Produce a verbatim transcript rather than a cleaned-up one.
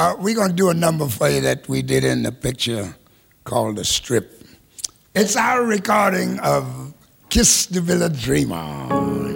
Uh, we're going to do a number for you that we did in the picture called The Strip. It's our recording of Kiss the Villa Dreamer.